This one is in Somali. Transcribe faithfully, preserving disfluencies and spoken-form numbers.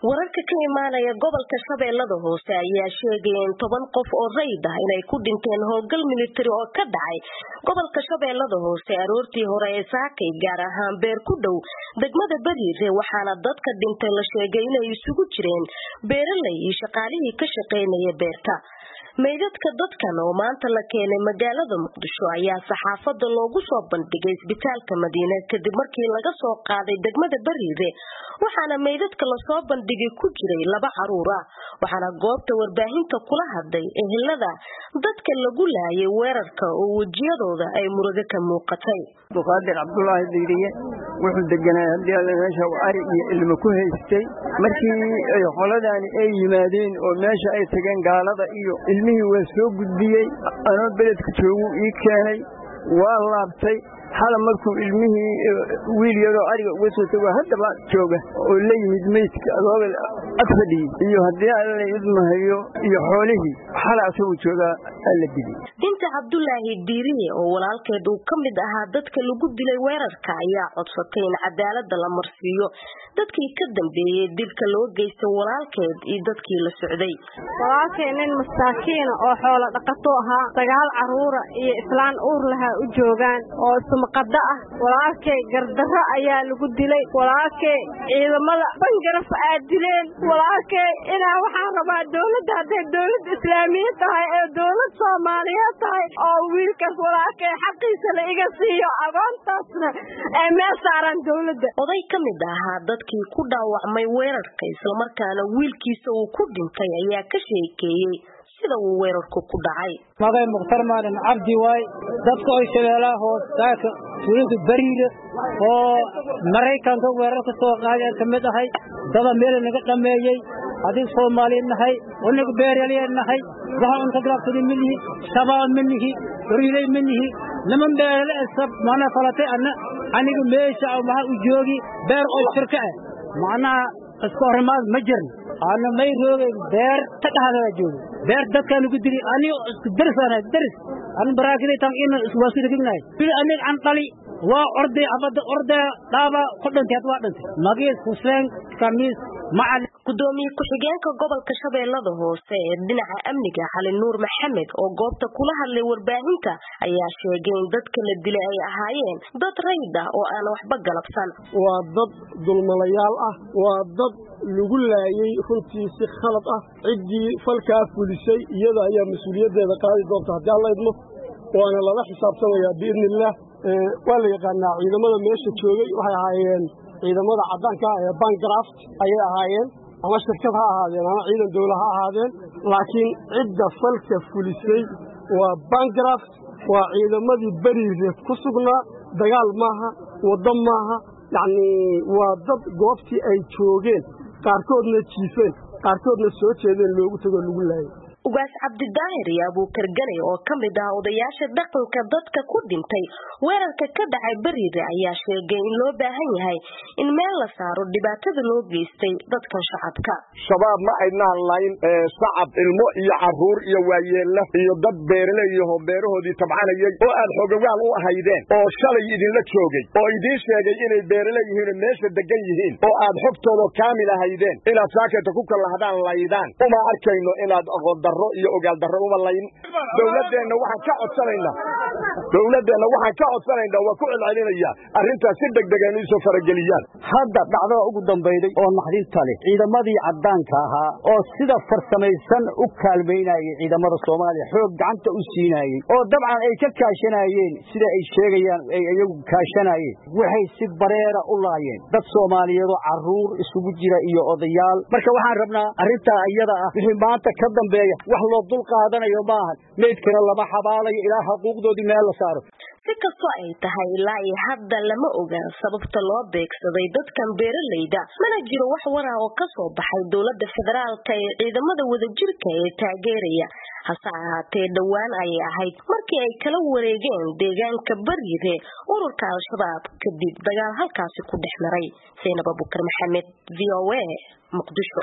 wararka ka imaanaya gobolka Shabeellada Hoose ayaa sheegay in toban qof oo rayid ah inay ku dhinteen howlgal militari oo ka dhacay gobolka Shabeellada Hoose aroortii hore ee saakay gaar ahaan beer ku dhow degmada Bariire waxaana dadka dhintay la sheegay inay isugu jireen beeraley iyo shaqaalihii ka shaqeynaya beerta meydadka dadkan oo maanta la keenay magaalada Muqdisho ayaa saxaafada loogu soo bandhigay isbitaalka Madiina kadib markii laga soo qaaday degmada Bariire waxaana meydadka la soo bandhigay ku jiray laba caruur ah waxaana goobta warbaahinta kula hadlay ehelada dadka lagu laayay weerarka oo wajiyadooda ay murugo ka muuqatay Qaadir Cabdullaahi Diiriye wuxuu deganaa hadii la meesha ari iyo ilmo ku haystay markii ay qoladani ay yimaadeen oo meesha ay tageen gaalada iyo ilmihii waa soo gudbiyay anoo beledka joogu ii keenay waa laabtay xala markuu ilmihii wiil yaro ariga uga soo tago hadaba jooga oo la yimid meydka adooga afadhi iyo hadii ay idmahayo iyo xoolihii xala asoo jooga la dilay dinta Cabdullaahi Diiriye oo walaalkeed uu kamid ahaa dadka lagu dilay weerarka ayaa codsatay in cadaalada la marsiiyo dadkii ka dambeeyay dilka loo geystay walaalkeed iyo dadkii la socday walaalkeenin masaakiin oo xoolo dhaqato ahaa sagaal caruur iyo islaan uur laha u joogan oo sumqada ah walaalkay gardarro ayaa lagu dilay walaalkay ciidamada bangaraf aad dileen walaalkay ina waxaan rabaa dawladda haday dawlad islaamiyad tahay ee dawlad Soomaaliyeed tahay oo wiilkaas walaalkay xaqiisa la iga siiyo agoontaasna ee meel saaran dawladda oday kamid ahaa dadkii ku dhaawacmay weerarka isla markaana wiilkiisa uu ku dhintay ayaa ka sheekeeyay sida uu weerarku ku dhacay magay muqtar maadan abdi way dadka ay shabeelaha hoos taaka suuliga Bariire oo Mareykanka weerarka soo qaaday kamid ahay dada meel naga dhameeyay hadii Soomaaliyeed nahay unaga beeraley nahay waxa inta galabtay minni shabaab minni Bariire minni niman beeraley asab mana falatay ana aniga meesha waxa u joogi beer oo shirka ah macna isku hormaad ma jirin ana may roogay beer ta dhaxda joogo beer dadka lagu diri ani isku darsana daris an baraakilay tan in wasir dignay bil anig an qali waa orday abada orday daaba ku dhintay waa dhintay magiis Hussein Kamis macal gudoomiye ku xigeenka gobolka Shabeellada Hoose ee dhinaca amniga Xali Nuur Maxamed oo goobta kula hadlay warbaahinta ayaa sheegay in dadka la dilay ay ahaayeen dad rayid ah oo aan waxba galabsan waa dad dulmalayaal ah waa dad lagu laayay runtii si khalad ah cidii falka fulisay iyada ayaa mas'uuliyadeeda qaadi doonta hadii Allah idmo waana lala xisaabtamayaa biidnillah waa la yaqaanaa ciidamada meesha joogay waxay ahaayeen ciidamada cadaanka ee Bangraft ayay ahaayeen ama shirkad ha ahaadeen ama ciidan dawlad ha ahaadeen laakiin cidda falka fulisay waa Bangraft waa ciidamadii Bariire ku sugnaa dagaal maaha wada maaha yani waa dad goobtii ay joogeen qaarkoodna jiifeen qaarkoodna soo jeedeen loogu tago lagu laayay ugaas Cabdi Daahir iyo Abuukar Gane oo kamid ah odayaasha dhaqanka dadka ku dhintay weerarka ka dhacay Bariire ayaa sheegay in loo baahan yahay in meel la saaro dhibaatada loo geystay dadka shacabka shabaab ma aynaan layn shacab ilmo iyo caruur iyo waayeelo iyo dad beeraley iyo beerahoodii tabcanayay oo aad xogagaan u ahaydeen oo shalay idin la joogay oo idin sheegay inay beeraley yihiin meesha degan yihiin oo aad xogtooda kaamil ahaydeen inaad saakata ku kala hadaan laydaan uma arkayno inaad aqoon iyo ogaal darro uma layn dawladeena waxaan ka codsanaynaa dawladeena waxaan ka codsanaynaa waa ku celcelinaya arrintaas si degdeg ah inay soo farageliyaan hadda dhacdada ugu dambeeyay oo naxdinta leh ciidamadii cadaanka ahaa oo sida farsamaysan u kaalmeynayay ciidamada Soomaaliya xoog gacanta u siinayay oo dabcan ay ka kaashanayeen sida ay sheegayaan ay iyagu kaashanayeen waxay si bareera u laayeen dad Soomaaliyeed oo caruur isugu jira iyo odayaal marka waxaan rabnaa arrinta iyada ah wixii maanta ka dambeeya wax loo dul qaadanayo maaha meedkana lama xabaalayo ilaa xuquuqdoodii meel la saaro si kasto ay tahay ilaa iyo hadda lama oga sababta loo beegsaday dadkan beeraleyda mana jiro wax war ah oo ka soo baxay dawladda federaalka ee ciidamada wadajirka ee taageeraya hase ahaatee dhawaan ay ahayd markii ay kala wareegeen deegaanka Bariire ururka Al-Shabaab kadib dagaal halkaasi ku dhex maray Zainab Abuukar Maxamed V O A Muqdisho.